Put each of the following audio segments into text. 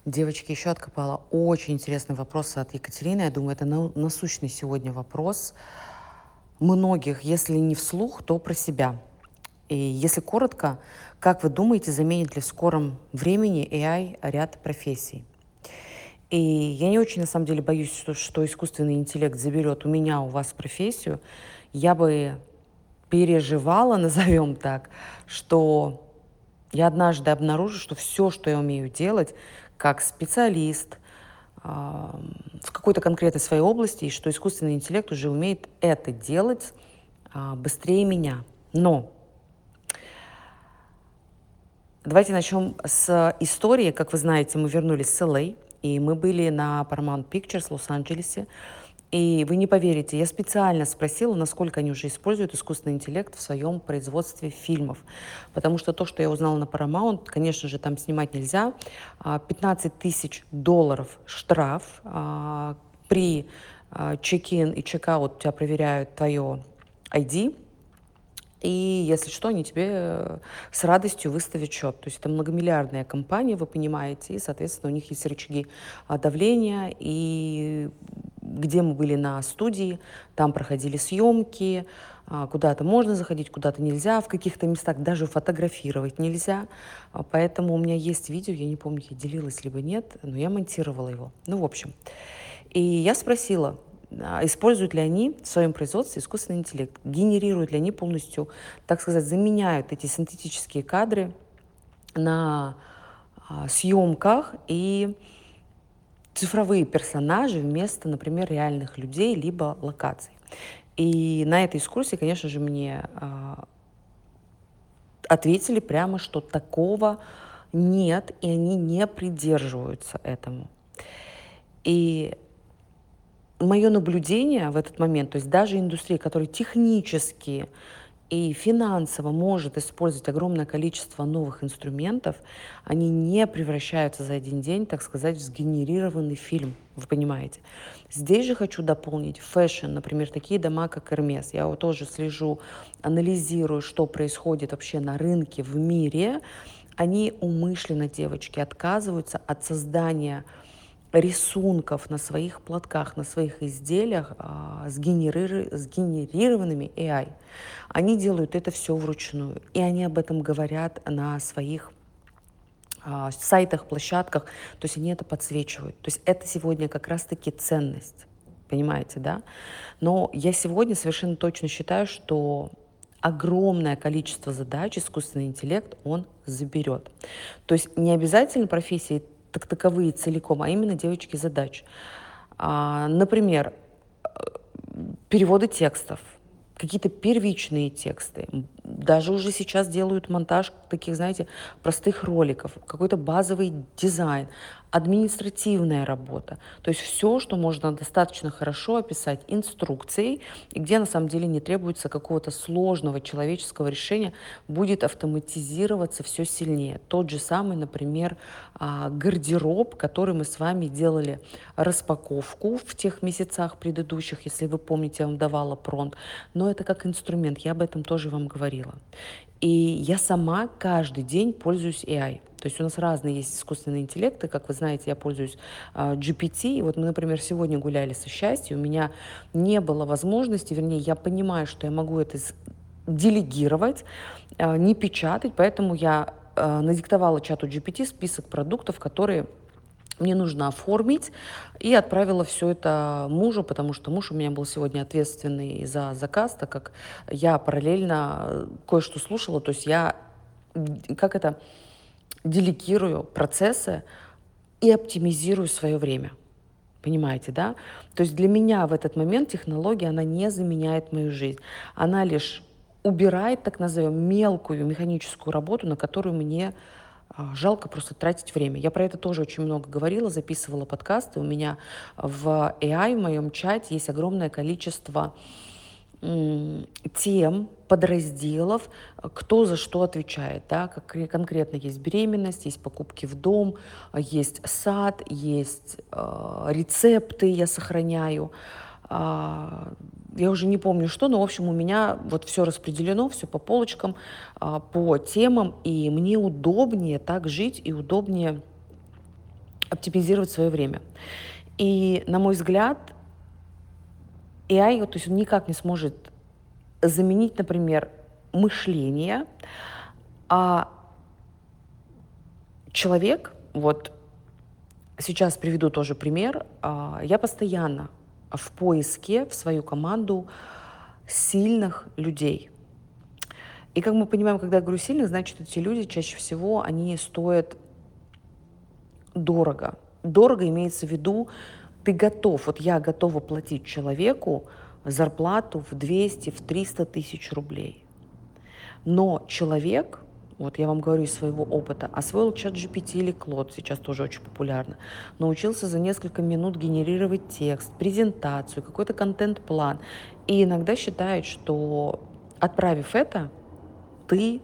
Девочки, еще откопала очень интересный вопрос от Екатерины. Я думаю, это насущный сегодня вопрос многих, если не вслух, то про себя. И если коротко, как вы думаете, заменит ли в скором времени AI ряд профессий? И я не очень, на самом деле, боюсь, что искусственный интеллект заберет у меня, у вас профессию. Я бы переживала, назовем так, что я однажды обнаружу, что все, что я умею делать как специалист, в какой-то конкретной своей области, и что искусственный интеллект уже умеет это делать быстрее меня. Но давайте начнем с истории. Как вы знаете, мы вернулись с LA, и мы были на Paramount Pictures в Лос-Анджелесе. И вы не поверите, я специально спросила, насколько они уже используют искусственный интеллект в своем производстве фильмов. Потому что то, что я узнала на Paramount, конечно же, там снимать нельзя. 15 тысяч долларов штраф при чек-ин и чек-аут тебя проверяют твое ID. И если что, они тебе с радостью выставят счет. То есть это многомиллиардная компания, вы понимаете, и, соответственно, у них есть рычаги давления. И где мы были на студии, там проходили съемки, куда-то можно заходить, куда-то нельзя, в каких-то местах даже фотографировать нельзя. Поэтому у меня есть видео, я не помню, я делилась либо нет, но я монтировала его. Ну, в общем. И я спросила, используют ли они в своем производстве искусственный интеллект, генерируют ли они полностью, так сказать, заменяют эти синтетические кадры на съемках и цифровые персонажи вместо, например, реальных людей либо локаций. И на этой экскурсии, конечно же, мне ответили прямо, что такого нет, и они не придерживаются этому. И мое наблюдение в этот момент, то есть даже индустрия, которая технически и финансово может использовать огромное количество новых инструментов, они не превращаются за один день, так сказать, в сгенерированный фильм, вы понимаете. Здесь же хочу дополнить фэшн, например, такие дома, как Hermes. Я вот тоже слежу, анализирую, что происходит вообще на рынке в мире. Они умышленно, девочки, отказываются от создания рисунков на своих платках, на своих изделиях сгенерированными AI. Они делают это все вручную, и они об этом говорят на своих сайтах, площадках, то есть они это подсвечивают. То есть это сегодня как раз-таки ценность, понимаете, да? Но я сегодня совершенно точно считаю, что огромное количество задач искусственный интеллект он заберет. То есть не обязательно профессии так таковые целиком, а именно девочки задач. Например, переводы текстов, какие-то первичные тексты. Даже уже сейчас делают монтаж таких, знаете, простых роликов, какой-то базовый дизайн, административная работа. То есть все, что можно достаточно хорошо описать инструкцией, и где на самом деле не требуется какого-то сложного человеческого решения, будет автоматизироваться все сильнее. Тот же самый, например, гардероб, который мы с вами делали распаковку в тех месяцах предыдущих, если вы помните, я вам давала пронт, но это как инструмент, я об этом тоже вам говорила. И я сама каждый день пользуюсь AI. То есть у нас разные есть искусственные интеллекты. Как вы знаете, я пользуюсь GPT. И вот мы, например, сегодня гуляли со счастьем. У меня не было возможности, вернее, я понимаю, что я могу это делегировать, не печатать. Поэтому я надиктовала чату GPT список продуктов, которые мне нужно оформить, и отправила все это мужу, потому что муж у меня был сегодня ответственный за заказ, так как я параллельно кое-что слушала, то есть я, как это, делегирую процессы и оптимизирую свое время. Понимаете, да? То есть для меня в этот момент технология, она не заменяет мою жизнь. Она лишь убирает, так назовем, мелкую механическую работу, на которую мне жалко просто тратить время. Я про это тоже очень много говорила, записывала подкасты. У меня в AI, в моем чате, есть огромное количество тем, подразделов, кто за что отвечает. Да? Как конкретно есть беременность, есть покупки в дом, есть сад, есть рецепты я сохраняю. Я уже не помню что, но, в общем, у меня вот все распределено, все по полочкам, по темам, и мне удобнее так жить и удобнее оптимизировать свое время. И, на мой взгляд, AI, то есть он никак не сможет заменить, например, мышление, а человек, вот сейчас приведу тоже пример, я постоянно в поиске в свою команду сильных людей. И как мы понимаем, когда я говорю сильных, значит, эти люди чаще всего, они стоят дорого. Дорого имеется в виду, ты готов, вот я готова платить человеку зарплату в 200, в 300 тысяч рублей. Но человек, вот я вам говорю из своего опыта, освоил чат GPT или Claude, сейчас тоже очень популярно, научился за несколько минут генерировать текст, презентацию, какой-то контент-план. И иногда считает, что отправив это, ты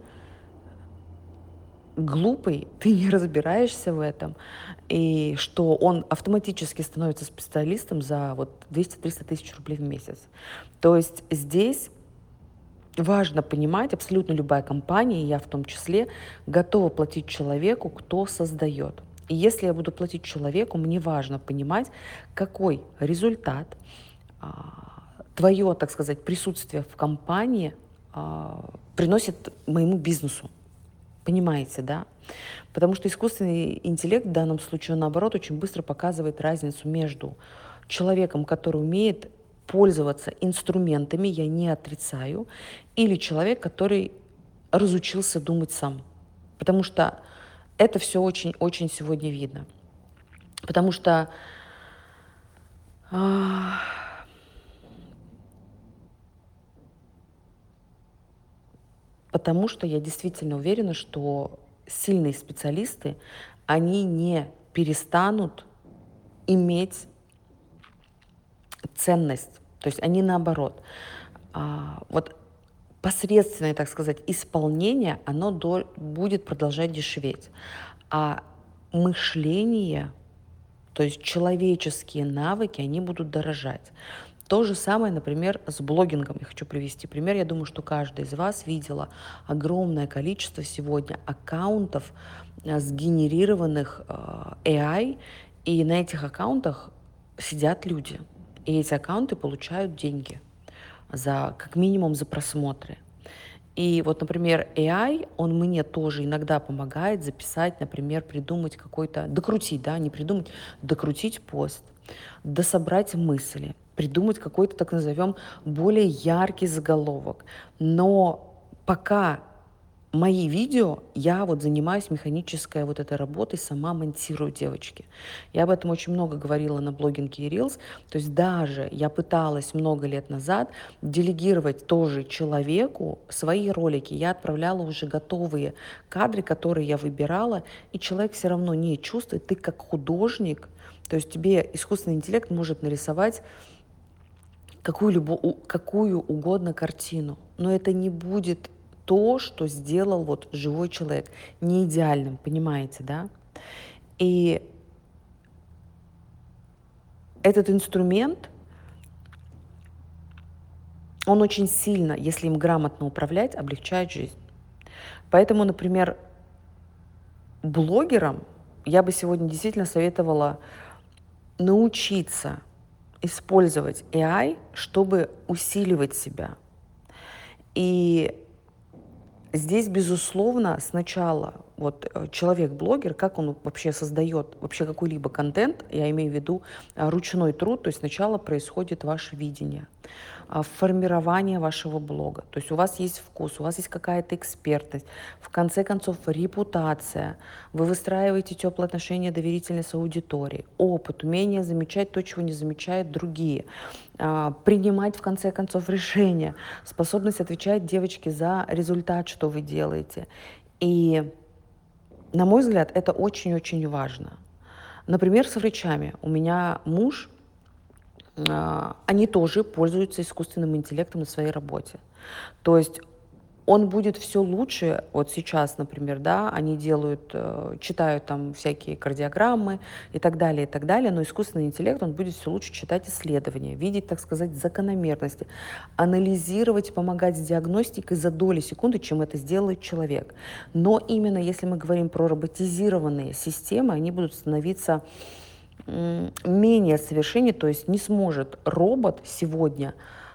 глупый, ты не разбираешься в этом, и что он автоматически становится специалистом за вот 200-300 тысяч рублей в месяц. То есть здесь важно понимать, абсолютно любая компания, и я в том числе, готова платить человеку, кто создает. И если я буду платить человеку, мне важно понимать, какой результат твое, так сказать, присутствие в компании приносит моему бизнесу. Понимаете, да? Потому что искусственный интеллект в данном случае, он, наоборот, очень быстро показывает разницу между человеком, который умеет пользоваться инструментами, я не отрицаю, или человек, который разучился думать сам. Потому что это все очень-очень сегодня видно. Потому что а, потому что я действительно уверена, что сильные специалисты, они не перестанут иметь ценность. То есть они наоборот. Вот посредственное, так сказать, исполнение, оно будет продолжать дешеветь. А мышление, то есть человеческие навыки, они будут дорожать. То же самое, например, с блогингом. Я хочу привести пример. Я думаю, что каждая из вас видела огромное количество сегодня аккаунтов, сгенерированных AI, и на этих аккаунтах сидят люди. И эти аккаунты получают деньги как минимум за просмотры. И вот, например, AI, он мне тоже иногда помогает записать, например, придумать какой-то, докрутить, да, не придумать, докрутить пост, дособрать мысли, придумать какой-то, так назовем, более яркий заголовок. Но пока мои видео, я вот занимаюсь механической вот этой работой, сама монтирую, девочки. Я об этом очень много говорила на блогинге и Reels. То есть даже я пыталась много лет назад делегировать тоже человеку свои ролики. Я отправляла уже готовые кадры, которые я выбирала, и человек все равно не чувствует. Ты как художник, то есть тебе искусственный интеллект может нарисовать какую угодно картину, но это не будет то, что сделал вот живой человек, не идеальным, понимаете, да? И этот инструмент, он очень сильно, если им грамотно управлять, облегчает жизнь. Поэтому, например, блогерам я бы сегодня действительно советовала научиться использовать AI, чтобы усиливать себя. И здесь, безусловно, сначала вот человек-блогер, как он вообще создает вообще какой-либо контент, я имею в виду ручной труд, то есть сначала происходит ваше видение, формирование вашего блога. То есть у вас есть вкус, у вас есть какая-то экспертность, в конце концов репутация, вы выстраиваете теплые отношения, доверительность с аудиторией, опыт, умение замечать то, чего не замечают другие, принимать в конце концов решения, способность отвечать, девочки, за результат, что вы делаете. И, на мой взгляд, это очень-очень важно. Например, с врачами. У меня муж, они тоже пользуются искусственным интеллектом на своей работе. То есть он будет все лучше. Вот сейчас, например, да, они делают, читают там всякие кардиограммы и так далее, но искусственный интеллект, он будет все лучше читать исследования, видеть, так сказать, закономерности, анализировать, помогать с диагностикой за доли секунды, чем это сделает человек. Но именно если мы говорим про роботизированные системы, они будут становиться менее совершеннее, то есть не сможет робот сегодня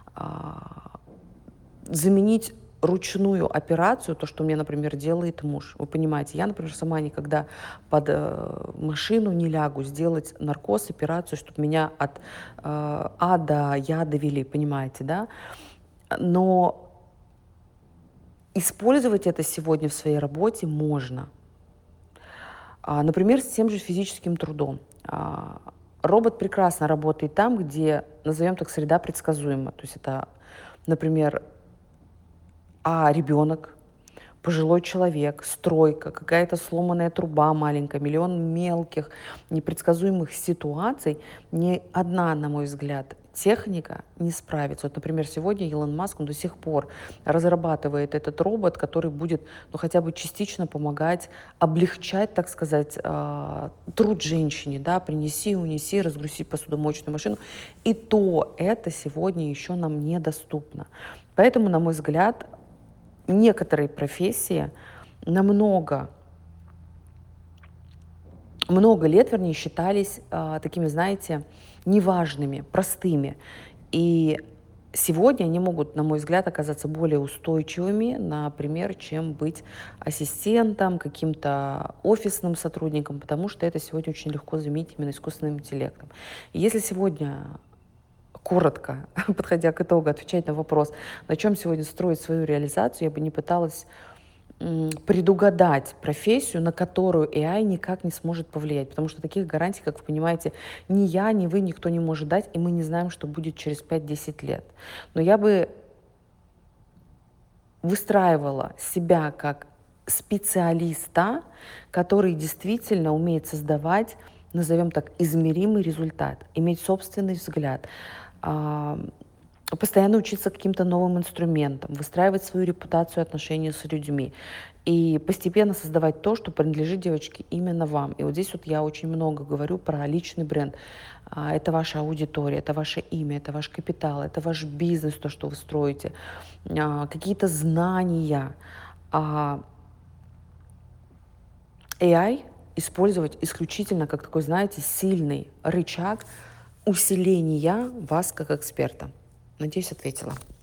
заменить ручную операцию, то, что мне, например, делает муж. Вы понимаете, я, например, сама никогда под машину не лягу сделать наркоз, операцию, чтобы меня от А до Я довели, понимаете, да? Но использовать это сегодня в своей работе можно. Например, с тем же физическим трудом. Робот прекрасно работает там, где, назовем так, среда предсказуема. То есть это, например, ребенок, пожилой человек, стройка, какая-то сломанная труба маленькая, миллион мелких непредсказуемых ситуаций, ни одна, на мой взгляд, техника не справится. Вот, например, сегодня Илон Маск, он до сих пор разрабатывает этот робот, который будет, ну, хотя бы частично помогать, облегчать, так сказать, труд женщине, да, принеси, унеси, разгрузи посудомоечную машину. И то это сегодня еще нам недоступно. Поэтому, на мой взгляд, некоторые профессии много лет, вернее, считались такими, знаете, неважными, простыми. И сегодня они могут, на мой взгляд, оказаться более устойчивыми, например, чем быть ассистентом, каким-то офисным сотрудником, потому что это сегодня очень легко заменить именно искусственным интеллектом. И если сегодня коротко, подходя к итогу, отвечать на вопрос, на чем сегодня строить свою реализацию, я бы не пыталась предугадать профессию, на которую AI никак не сможет повлиять, потому что таких гарантий, как вы понимаете, ни я, ни вы, никто не может дать, и мы не знаем, что будет через 5-10 лет. Но я бы выстраивала себя как специалиста, который действительно умеет создавать, назовем так, измеримый результат, иметь собственный взгляд, постоянно учиться каким-то новым инструментам, выстраивать свою репутацию, отношения с людьми и постепенно создавать то, что принадлежит, девочки, именно вам. И вот здесь вот я очень много говорю про личный бренд. Это ваша аудитория, это ваше имя, это ваш капитал, это ваш бизнес, то, что вы строите, какие-то знания. AI использовать исключительно как такой, знаете, сильный рычаг усиления вас как эксперта. Надеюсь, ответила.